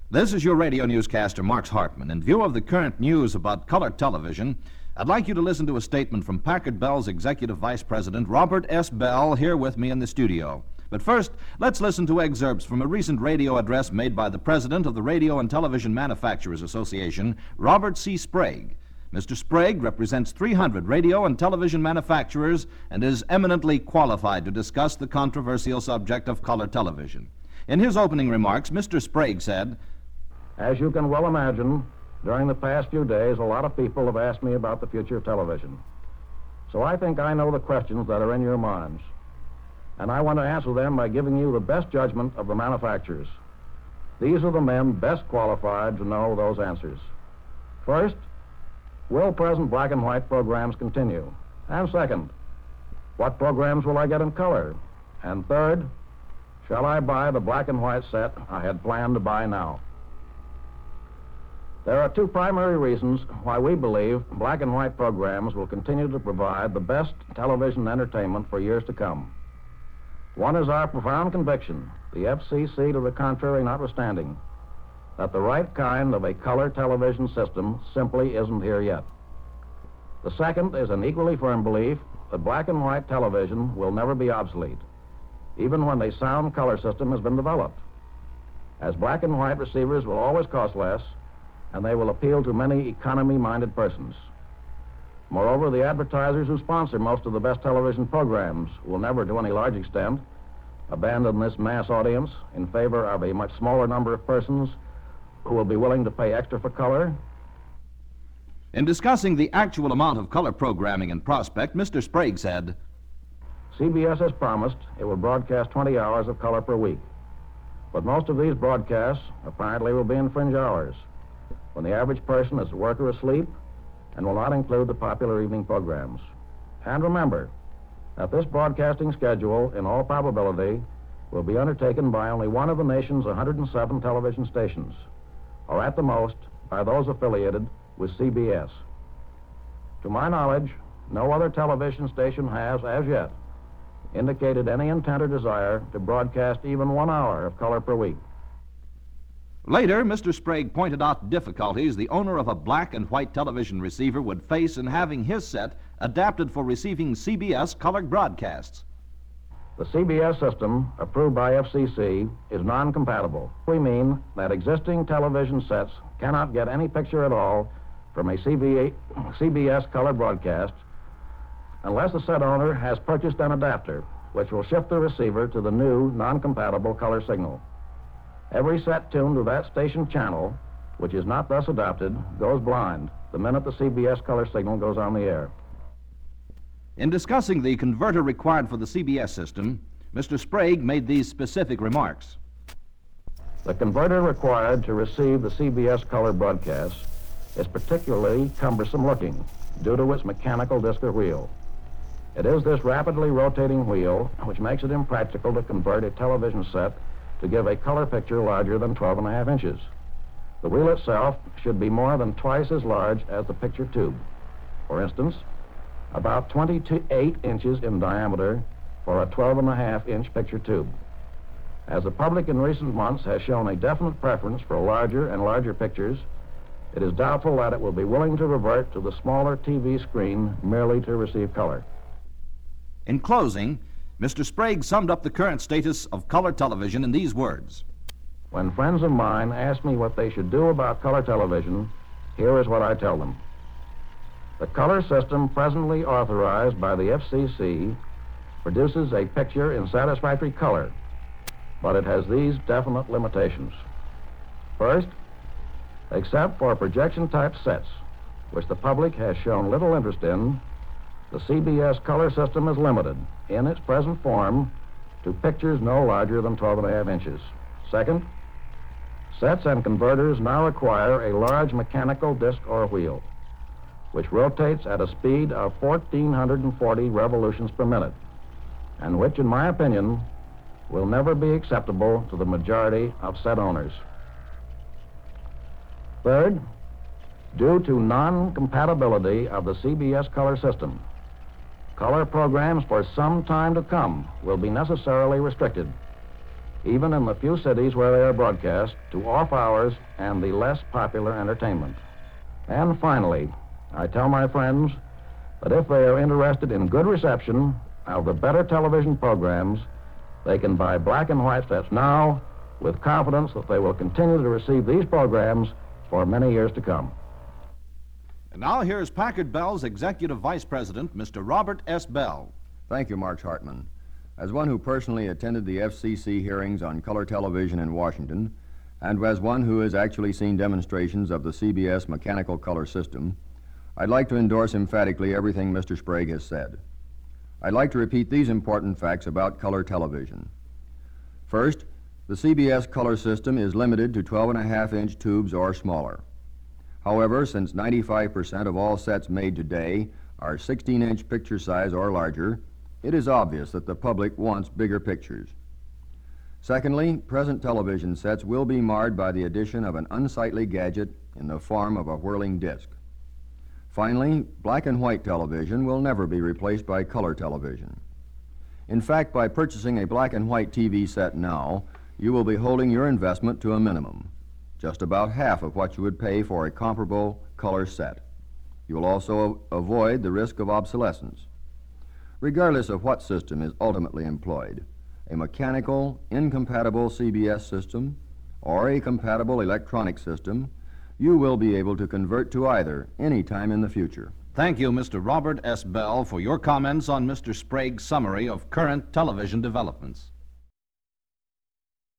This is your radio newscaster, Marks Hartman. In view of the current news about color television, I'd like you to listen to a statement from Packard Bell's Executive Vice President, Robert S. Bell, here with me in the studio. But first, let's listen to excerpts from a recent radio address made by the President of the Radio and Television Manufacturers Association, Robert C. Sprague. Mr. Sprague represents 300 radio and television manufacturers and is eminently qualified to discuss the controversial subject of color television. In his opening remarks, Mr. Sprague said, "As you can well imagine, during the past few days, a lot of people have asked me about the future of television. So I think I know the questions that are in your minds. And I want to answer them by giving you the best judgment of the manufacturers. These are the men best qualified to know those answers. First, will present black and white programs continue? And second, what programs will I get in color? And third, shall I buy the black and white set I had planned to buy now?" There are two primary reasons why we believe black and white programs will continue to provide the best television entertainment for years to come. One is our profound conviction, the FCC to the contrary notwithstanding, that the right kind of a color television system simply isn't here yet. The second is an equally firm belief that black and white television will never be obsolete, even when a sound color system has been developed, as black and white receivers will always cost less, and they will appeal to many economy-minded persons. Moreover, the advertisers who sponsor most of the best television programs will never, to any large extent, abandon this mass audience in favor of a much smaller number of persons who will be willing to pay extra for color. In discussing the actual amount of color programming in prospect, Mr. Sprague said, CBS has promised it will broadcast 20 hours of color per week. But most of these broadcasts apparently will be in fringe hours, when the average person is at work or asleep, and will not include the popular evening programs. And remember that this broadcasting schedule, in all probability, will be undertaken by only one of the nation's 107 television stations, or at the most, by those affiliated with CBS. To my knowledge, no other television station has, as yet, indicated any intent or desire to broadcast even 1 hour of color per week. Later, Mr. Sprague pointed out difficulties the owner of a black and white television receiver would face in having his set adapted for receiving CBS colored broadcasts. The CBS system, approved by FCC, is non-compatible. We mean that existing television sets cannot get any picture at all from a CBS color broadcast unless the set owner has purchased an adapter, which will shift the receiver to the new non-compatible color signal. Every set tuned to that station channel, which is not thus adapted, goes blind the minute the CBS color signal goes on the air. In discussing the converter required for the CBS system, Mr. Sprague made these specific remarks. The converter required to receive the CBS color broadcast is particularly cumbersome looking due to its mechanical disc or wheel. It is this rapidly rotating wheel which makes it impractical to convert a television set to give a color picture larger than 12.5 inches. The wheel itself should be more than twice as large as the picture tube. For instance, about 28 inches in diameter for a 12.5-inch picture tube. As the public in recent months has shown a definite preference for larger and larger pictures, it is doubtful that it will be willing to revert to the smaller TV screen merely to receive color. In closing, Mr. Sprague summed up the current status of color television in these words. When friends of mine ask me what they should do about color television, here is what I tell them. The color system presently authorized by the FCC produces a picture in satisfactory color, but it has these definite limitations. First, except for projection-type sets, which the public has shown little interest in, the CBS color system is limited, in its present form, to pictures no larger than 12.5 inches. Second, sets and converters now require a large mechanical disc or wheel, which rotates at a speed of 1,440 revolutions per minute, and which, in my opinion, will never be acceptable to the majority of set owners. Third, due to non-compatibility of the CBS color system, color programs for some time to come will be necessarily restricted. even in the few cities where they are broadcast, to off hours and the less popular entertainment. And finally, I tell my friends that if they are interested in good reception of the better television programs, they can buy black and white sets now with confidence that they will continue to receive these programs for many years to come. And now here's Packard Bell's Executive Vice President, Mr. Robert S. Bell. Thank you, Marks Hartman. As one who personally attended the FCC hearings on color television in Washington, and as one who has actually seen demonstrations of the CBS mechanical color system, I'd like to endorse emphatically everything Mr. Sprague has said. I'd like to repeat these important facts about color television. First, the CBS color system is limited to 12.5-inch tubes or smaller. However, since 95% of all sets made today are 16-inch picture size or larger, it is obvious that the public wants bigger pictures. Secondly, present television sets will be marred by the addition of an unsightly gadget in the form of a whirling disc. Finally, black and white television will never be replaced by color television. In fact, by purchasing a black and white TV set now, you will be holding your investment to a minimum, just about half of what you would pay for a comparable color set. You will also avoid the risk of obsolescence. Regardless of what system is ultimately employed, a mechanical, incompatible CBS system or a compatible electronic system, you will be able to convert to either any time in the future. Thank you, Mr. Robert S. Bell, for your comments on Mr. Sprague's summary of current television developments.